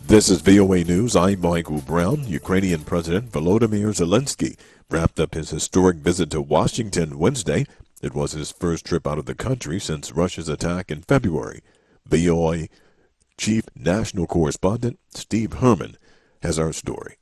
This is VOA News. I'm Michael Brown. Ukrainian President Volodymyr Zelensky wrapped up his historic visit to Washington Wednesday. It was his first trip out of the country since Russia's attack in February. VOA Chief National Correspondent Steve Herman has our story.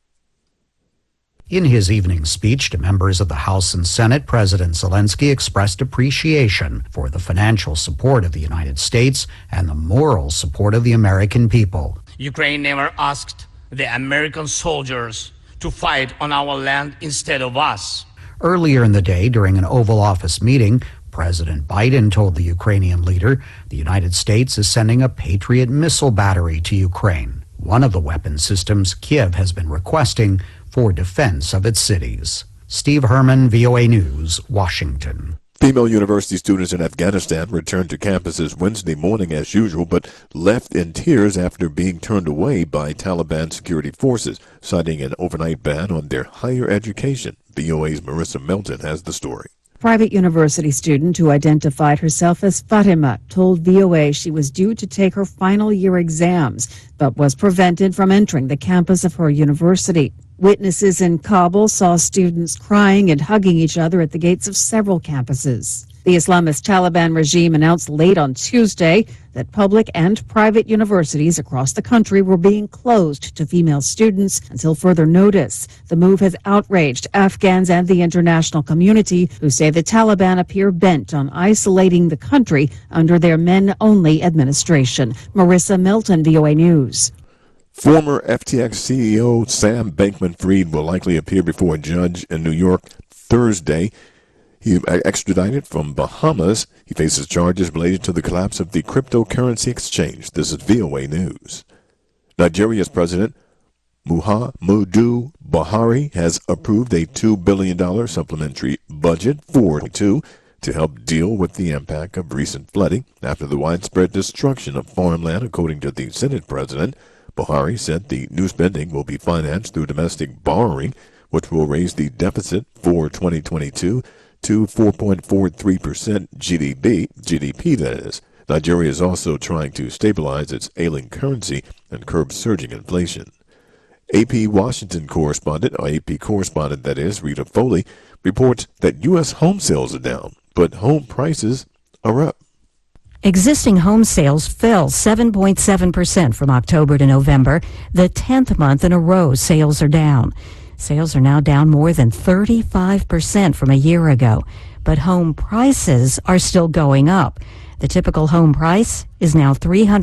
In his evening speech to members of the House and Senate, President Zelensky expressed appreciation for the financial support of the United States and the moral support of the American people. Ukraine never asked the American soldiers to fight on our land instead of us. Earlier in the day, during an Oval Office meeting, President Biden told the Ukrainian leader the United States is sending a Patriot missile battery to Ukraine, one of the weapon systems Kiev has been requesting for defense of its cities. Steve Herman, VOA News, Washington. Female university students in Afghanistan returned to campuses Wednesday morning as usual, but left in tears after being turned away by Taliban security forces, citing an overnight ban on their higher education. VOA's Marissa Melton has the story. Private university student who identified herself as Fatima told VOA she was due to take her final year exams, but was prevented from entering the campus of her university. Witnesses in Kabul saw students crying and hugging each other at the gates of several campuses. The Islamist Taliban regime announced late on Tuesday that public and private universities across the country were being closed to female students until further notice. The move has outraged Afghans and the international community, who say the Taliban appear bent on isolating the country under their men-only administration. Marissa Melton, VOA News. Former FTX CEO Sam Bankman-Fried will likely appear before a judge in New York Thursday. He extradited from Bahamas. He faces charges related to the collapse of the cryptocurrency exchange. This is VOA News. Nigeria's President Muhammadu Buhari has approved a $2 billion supplementary budget for 2022 to help deal with the impact of recent flooding after the widespread destruction of farmland, according to the Senate President. Buhari said the new spending will be financed through domestic borrowing, which will raise the deficit for 2022 to 4.43% GDP that is. Nigeria is also trying to stabilize its ailing currency and curb surging inflation. AP correspondent that is, Rita Foley, reports that U.S. home sales are down, but home prices are up. Existing home sales fell 7.7% from October to November, the 10th month in a row sales are down. Sales are now down more than 35% from a year ago, but home prices are still going up. The typical home price is now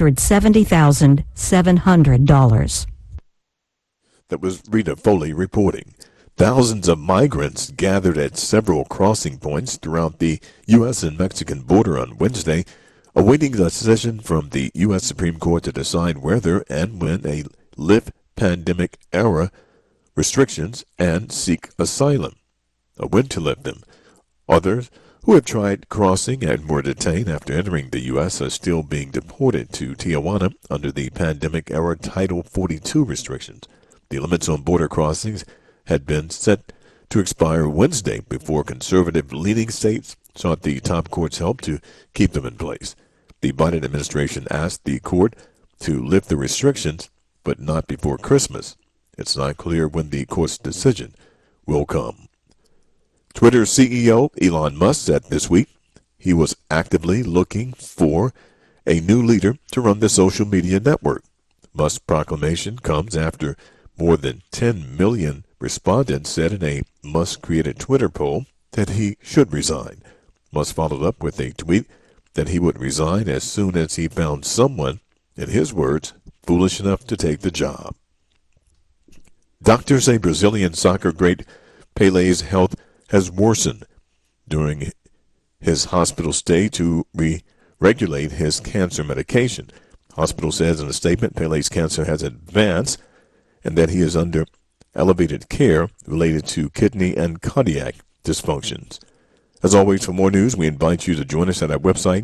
$370,700. That was Rita Foley reporting. Thousands of migrants gathered at several crossing points throughout the U.S. and Mexican border on Wednesday, awaiting a decision from the U.S. Supreme Court to decide whether and when a lift pandemic-era restrictions and seek asylum, or when to lift them. Others who have tried crossing and were detained after entering the U.S. are still being deported to Tijuana under the pandemic-era Title 42 restrictions. The limits on border crossings had been set to expire Wednesday before conservative-leaning states sought the top court's help to keep them in place. The Biden administration asked the court to lift the restrictions, but not before Christmas. It's not clear when the court's decision will come. Twitter CEO Elon Musk said this week he was actively looking for a new leader to run the social media network. Musk's proclamation comes after more than 10 million respondents said in a Musk-created Twitter poll that he should resign. Musk followed up with a tweet that he would resign as soon as he found someone, in his words, foolish enough to take the job. Doctors say Brazilian soccer great Pele's health has worsened during his hospital stay to regulate his cancer medication. Hospital says in a statement Pele's cancer has advanced and that he is under elevated care related to kidney and cardiac dysfunctions. As always, for more news, we invite you to join us at our website,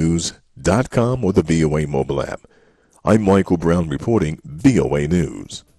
voanews.com, or the VOA mobile app. I'm Michael Brown reporting VOA News.